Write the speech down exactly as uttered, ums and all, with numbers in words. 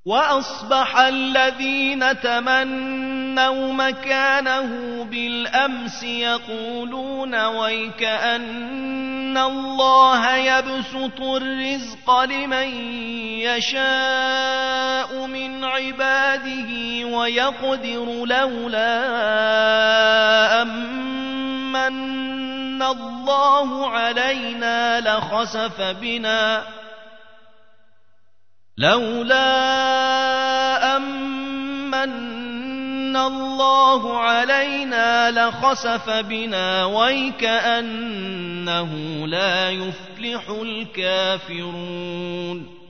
وأصبح الذين تمنوا مكانه بالأمس يقولون ويك أن الله يبسط الرزق لمن يشاء من عباده ويقدر لولا أمن الله علينا لخسف بنا لولا أمن الله علينا لخسف بنا ويكأنه لا يفلح الكافرون